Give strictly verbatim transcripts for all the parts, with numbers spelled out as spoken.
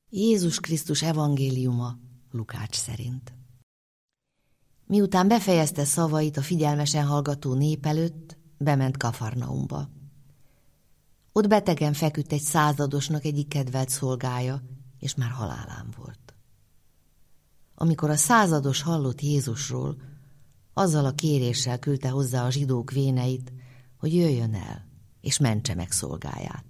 Jézus Krisztus evangéliuma Lukács szerint. Miután befejezte szavait a figyelmesen hallgató nép előtt, bement Kafarnaumba. Ott betegen feküdt egy századosnak egyik kedvelt szolgája, és már halálán volt. Amikor a százados hallott Jézusról, azzal a kéréssel küldte hozzá a zsidók véneit, hogy jöjjön el, és mentse meg szolgáját.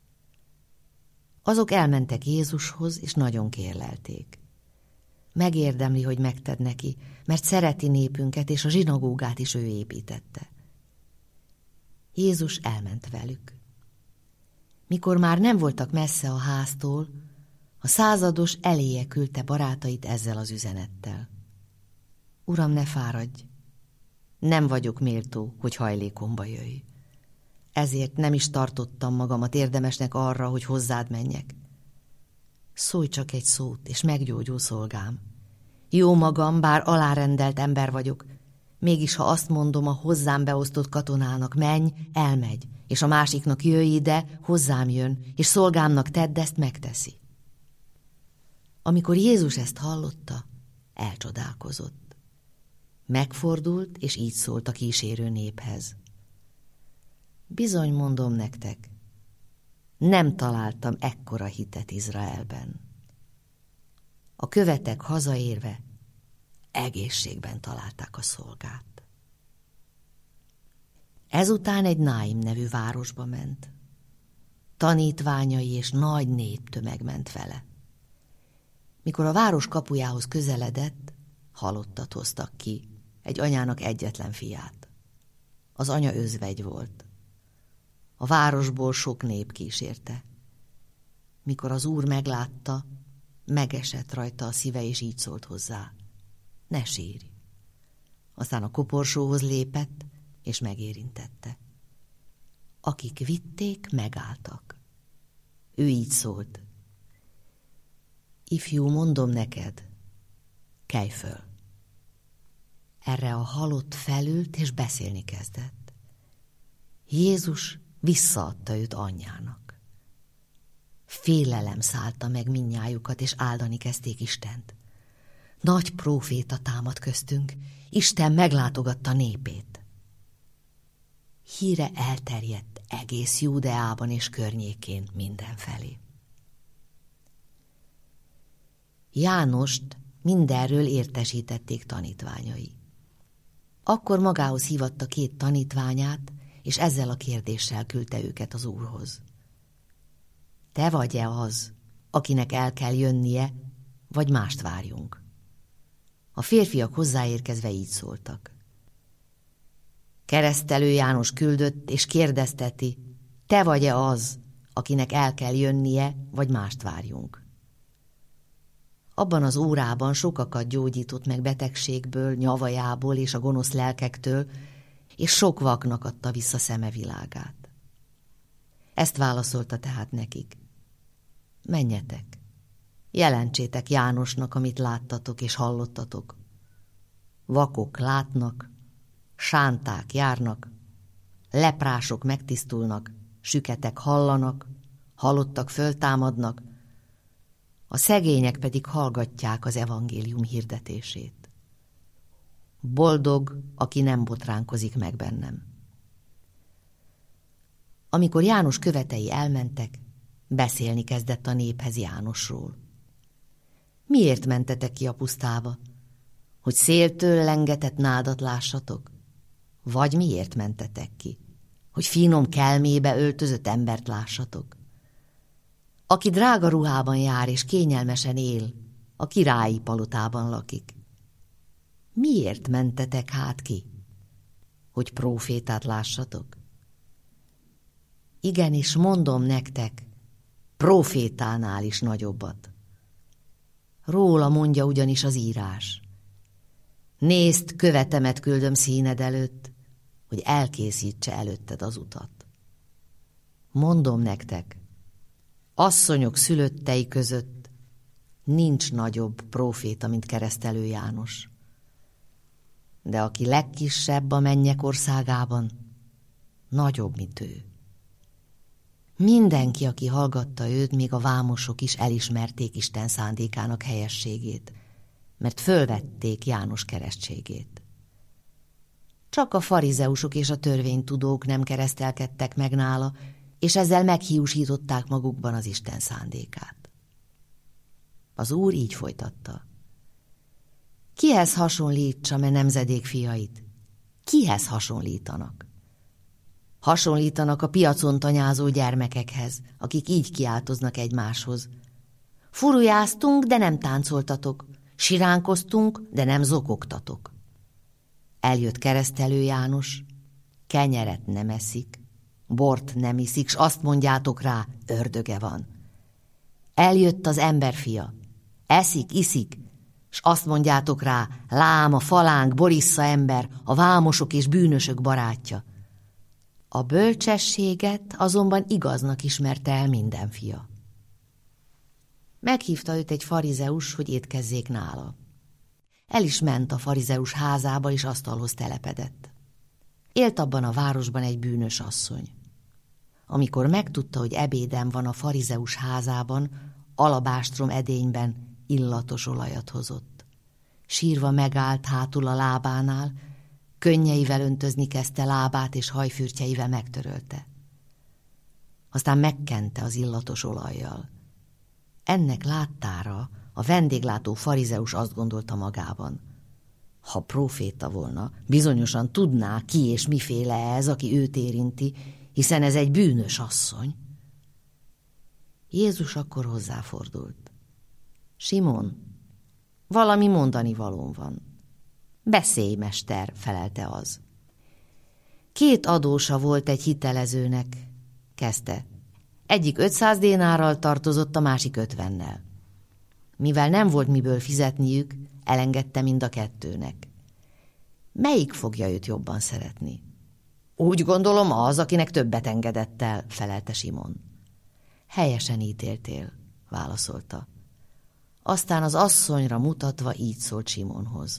Azok elmentek Jézushoz, és nagyon kérlelték. Megérdemli, hogy megted neki, mert szereti népünket, és a zsinagógát is ő építette. Jézus elment velük. Mikor már nem voltak messze a háztól, a százados eléje küldte barátait ezzel az üzenettel. Uram, ne fáradj! Nem vagyok méltó, hogy hajlékomba jöjj. Ezért nem is tartottam magamat érdemesnek arra, hogy hozzád menjek. Szólj csak egy szót, és meggyógyul szolgám. Jó magam, bár alárendelt ember vagyok, mégis ha azt mondom a hozzám beosztott katonának, menj, elmegy, és a másiknak jöjj ide, hozzám jön, és szolgámnak tedd, ezt megteszi. Amikor Jézus ezt hallotta, elcsodálkozott. Megfordult, és így szólt a kísérő néphez. Bizony mondom nektek, nem találtam ekkora hitet Izraelben. A követek hazaérve egészségben találták a szolgát. Ezután egy Náim nevű városba ment. Tanítványai és nagy néptömeg ment vele. Mikor a város kapujához közeledett, halottat hoztak ki, egy anyának egyetlen fiát. Az anya özvegy volt. A városból sok nép kísérte. Mikor az Úr meglátta, megesett rajta a szíve, és így szólt hozzá. Ne sírj! Aztán a koporsóhoz lépett, és megérintette. Akik vitték, megálltak. Ő így szólt. Ifjú, mondom neked, kelj föl! Erre a halott felült, és beszélni kezdett. Jézus visszaadta őt anyjának. Félelem szállta meg mindnyájukat, és áldani kezdték Istent. Nagy próféta támad köztünk, Isten meglátogatta népét. Híre elterjedt egész Júdeában és környékén mindenfelé. Jánost mindenről értesítették tanítványai. Akkor magához hívatta két tanítványát, és ezzel a kérdéssel küldte őket az Úrhoz. Te vagy-e az, akinek el kell jönnie, vagy mást várjunk? A férfiak hozzáérkezve így szóltak. Keresztelő János küldött, és kérdezteti, te vagy-e az, akinek el kell jönnie, vagy mást várjunk? Abban az órában sokakat gyógyított meg betegségből, nyavajából és a gonosz lelkektől, és sok vaknak adta vissza szeme világát. Ezt válaszolta tehát nekik. Menjetek, jelentsétek Jánosnak, amit láttatok és hallottatok. Vakok látnak, sánták járnak, leprások megtisztulnak, süketek hallanak, halottak föltámadnak, a szegények pedig hallgatják az evangélium hirdetését. Boldog, aki nem botránkozik meg bennem. Amikor János követei elmentek, beszélni kezdett a néphez Jánosról. Miért mentetek ki a pusztába? Hogy széltől lengetett nádat lássatok? Vagy miért mentetek ki? Hogy finom kelmébe öltözött embert lássatok? Aki drága ruhában jár és kényelmesen él, a királyi palotában lakik. Miért mentetek hát ki? Hogy prófétát lássatok? Igenis, mondom nektek, prófétánál is nagyobbat. Róla mondja ugyanis az írás. Nézd, követemet küldöm színed előtt, hogy elkészítse előtted az utat. Mondom nektek, asszonyok szülöttei között nincs nagyobb próféta, mint Keresztelő János. De aki legkisebb a mennyek országában, nagyobb, mint ő. Mindenki, aki hallgatta őt, még a vámosok is elismerték Isten szándékának helyességét, mert fölvették János keresztségét. Csak a farizeusok és a törvénytudók nem keresztelkedtek meg nála, és ezzel meghiúsították magukban az Isten szándékát. Az Úr így folytatta. Kihez hasonlítsam-e nemzedék fiait? Kihez hasonlítanak? Hasonlítanak a piacon tanyázó gyermekekhez, akik így kiáltoznak egymáshoz. Furujáztunk, de nem táncoltatok, siránkoztunk, de nem zokogtatok. Eljött Keresztelő János, kenyeret nem eszik, bort nem iszik, s azt mondjátok rá, ördöge van. Eljött az emberfia, eszik, iszik, s azt mondjátok rá, lám a falánk, borissza ember, a vámosok és bűnösök barátja. A bölcsességet azonban igaznak ismerte el minden fia. Meghívta őt egy farizeus, hogy étkezzék nála. El is ment a farizeus házába, és asztalhoz telepedett. Élt abban a városban egy bűnös asszony. Amikor megtudta, hogy ebéden van a farizeus házában, alabástrom edényben illatos olajat hozott. Sírva megállt hátul a lábánál, könnyeivel öntözni kezdte lábát, és hajfürtjeivel megtörölte. Aztán megkente az illatos olajjal. Ennek láttára a vendéglátó farizeus azt gondolta magában. Ha próféta volna, bizonyosan tudná, ki és miféle ez, aki őt érinti, hiszen ez egy bűnös asszony. Jézus akkor hozzáfordult. Simon, valami mondani valóm van. Beszélj, mester, felelte az. Két adósa volt egy hitelezőnek, kezdte. Egyik ötszáz dénárral tartozott, a másik ötvennel. Mivel nem volt miből fizetniük, elengedte mind a kettőnek. Melyik fogja őt jobban szeretni? Úgy gondolom az, akinek többet engedett el, felelte Simon. Helyesen ítéltél, válaszolta. Aztán az asszonyra mutatva így szólt Simonhoz.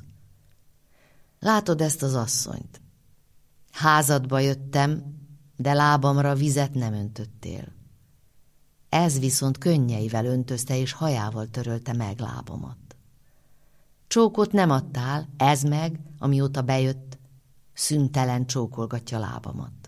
Látod ezt az asszonyt? Házadba jöttem, de lábamra vizet nem öntöttél. Ez viszont könnyeivel öntözte, és hajával törölte meg lábamat. Csókot nem adtál, ez meg, amióta bejött, szüntelen csókolgatja lábamat.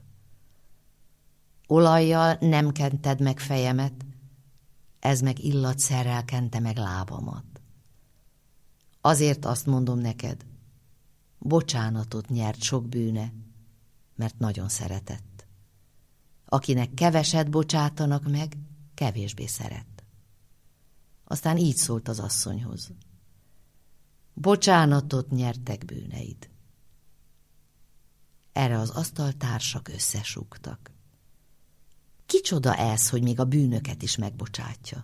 Olajjal nem kented meg fejemet, ez meg illatszerrel kente meg lábamat. Azért azt mondom neked, bocsánatot nyert sok bűne, mert nagyon szeretett. Akinek keveset bocsátanak meg, kevésbé szeret. Aztán így szólt az asszonyhoz. Bocsánatot nyertek bűneid. Erre az asztaltársak összesúgtak. Kicsoda ez, hogy még a bűnöket is megbocsátja?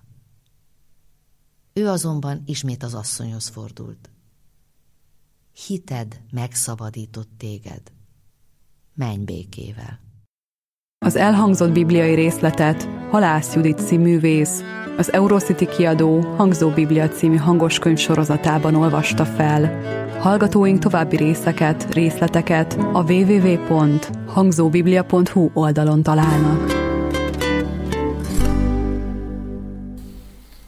Ő azonban ismét az asszonyhoz fordult. Hited megszabadított téged. Menj békével. Az elhangzott bibliai részletet Halász Judit színművész, az Eurocity kiadó Hangzó Biblia című hangoskönyv sorozatában olvasta fel. Hallgatóink további részeket, részleteket a double-u double-u double-u pont hangzóbiblia pont hu oldalon találnak.